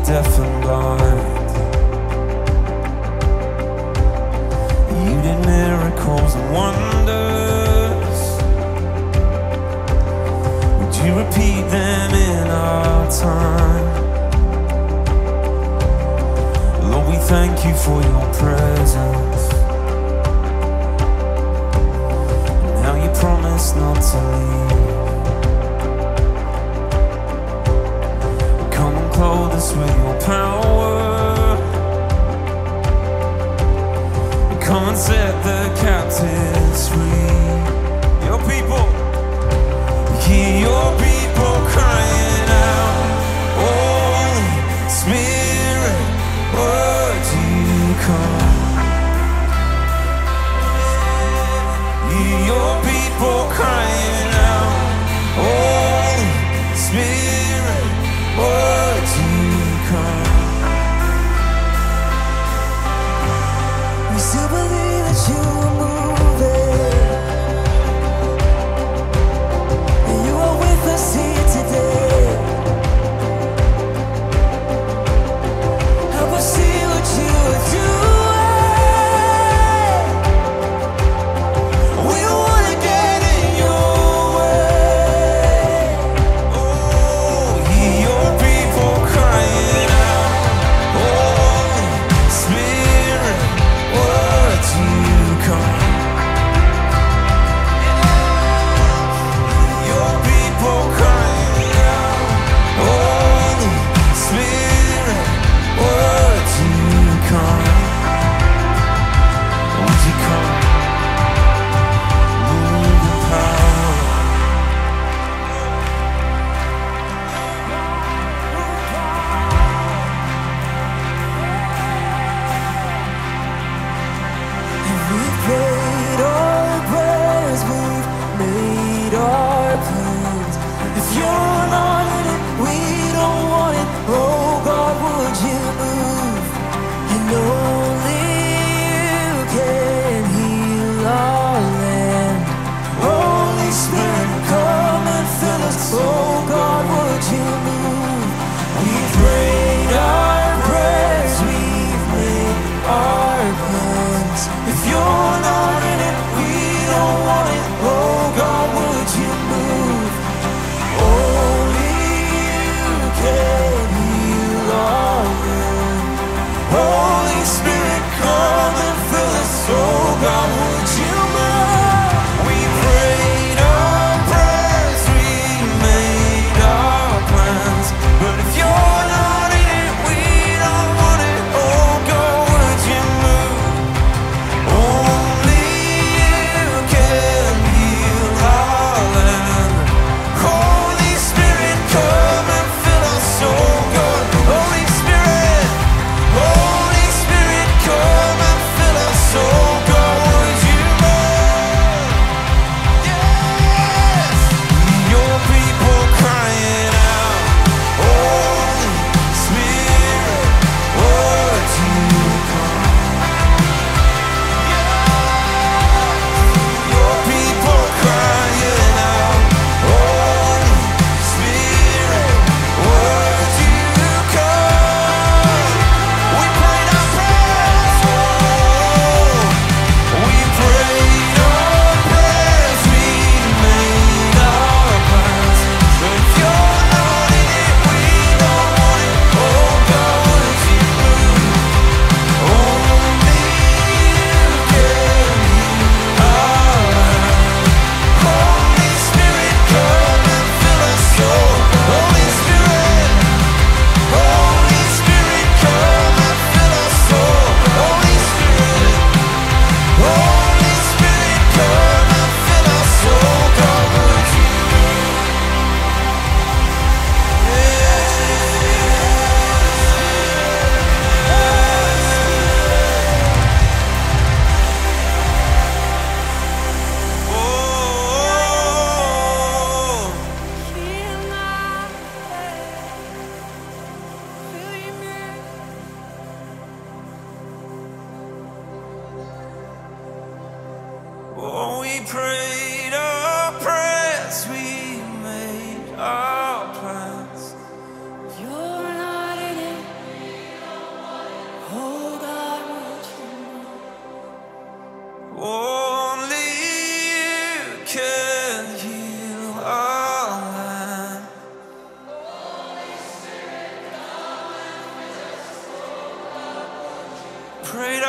deaf and blind. You did miracles and wonders. Would you repeat them in our time? Lord, we thank you for your presence, and how you promised not to leave. Come and clothe us with your power. Come and set the captives free. Your people, hear your people crying out, Holy Spirit, would you come?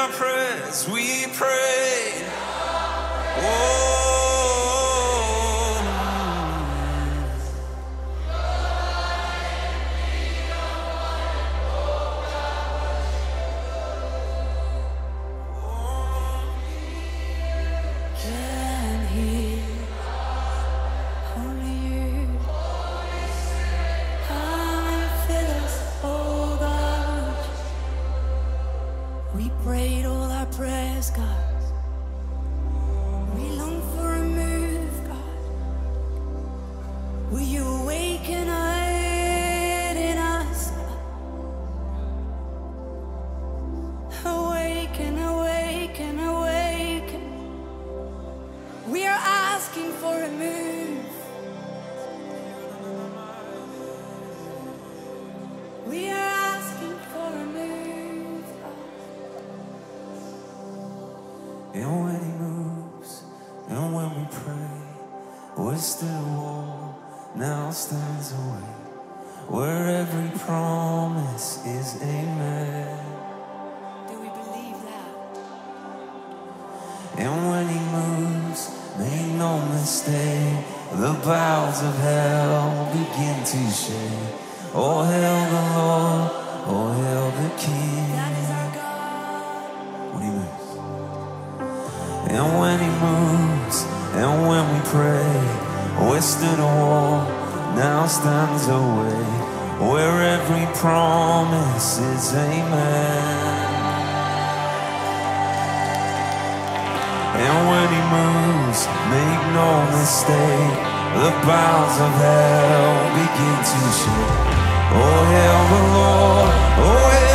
our prayers we prayed. Oh, can hear only you. Come and fill us, oh God. We prayed all our prayers, God. We long for a move, God. Will you awaken it in us, God? Awaken, awaken, awaken. We are asking for a move. We are asking for a move. and when he moves, and when we pray, we're still a wall, now stands away, where every promise is amen. Do we believe that? And when he moves, make no mistake, the bowels of hell begin to shake. Oh, hail the Lord, oh, hail the King. That is our God. When he moves. And when he moves, and when we pray, we stood a wall, now stands a way, where every promise is amen. And when he moves, make no mistake, the bowels of hell begin to shake. Oh, hail the Lord, oh, hail